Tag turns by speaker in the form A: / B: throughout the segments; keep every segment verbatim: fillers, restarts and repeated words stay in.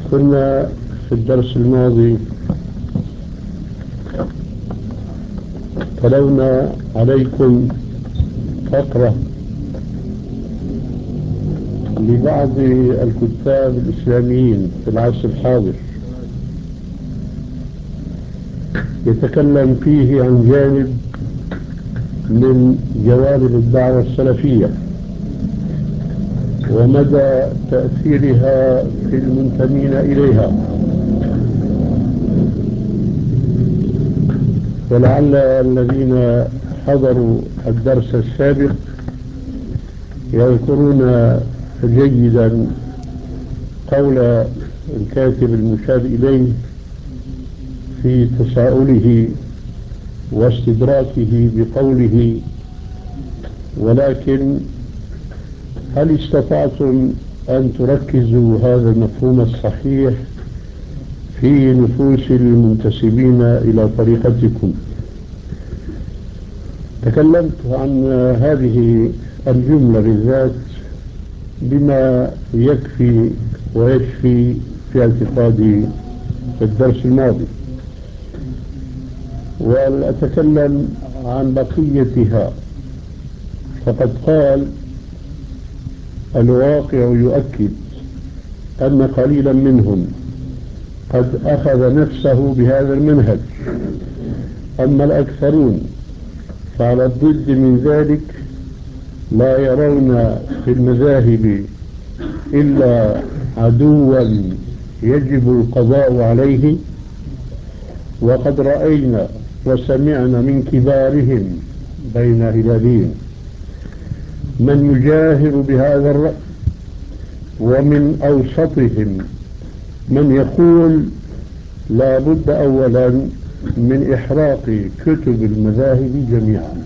A: كنا في الدرس الماضي تلونا عليكم فقرة لبعض الكتاب الإسلاميين في العصر الحاضر يتكلم فيه عن جانب من جوانب الدعوة السلفية ومدى تأثيرها في المنتمين إليها، ولعل الذين حضروا الدرس السابق يذكرون جيدا قول الكاتب المشار إليه في تساؤله واستدراكه بقوله: ولكن هل استطعتم أن تركزوا هذا المفهوم الصحيح في نفوس المنتسبين إلى طريقتكم؟ تكلمت عن هذه الجملة بالذات بما يكفي ويشفي في اعتقادي في الدرس الماضي، وأتكلم عن بقيتها. فقد قال: الواقع يؤكد أن قليلا منهم قد أخذ نفسه بهذا المنهج، أما الأكثرون فعلى الضد من ذلك لا يرون في المذاهب إلا عدوا يجب القضاء عليه. وقد رأينا وسمعنا من كبارهم بين هلالين من يجاهر بهذا الرأي، ومن أوسطهم من يقول لا بد أولا من إحراق كتب المذاهب جميعا.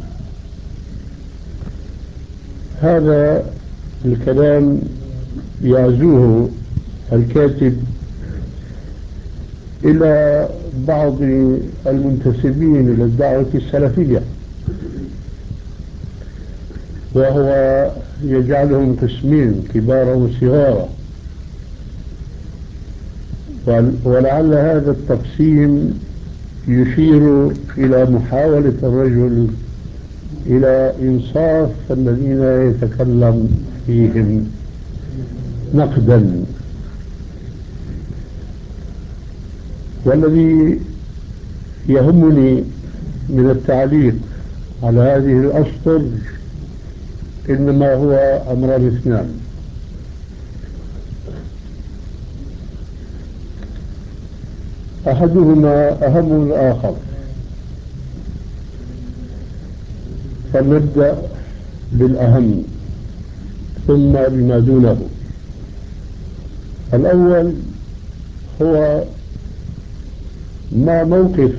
A: هذا الكلام يعزوه الكاتب إلى بعض المنتسبين إلى الدعوة السلفية، وهو يجعلهم قسمين: كبارا وصغارا. ولعل هذا التقسيم يشير إلى محاولة الرجل إلى إنصاف الذين يتكلم فيهم نقدا. والذي يهمني من التعليق على هذه الأسطر إنما هو أمران اثنان: أحدهما أهم من الآخر، فلنبدأ بالأهم ثم بما دونه. الأول هو ما موقف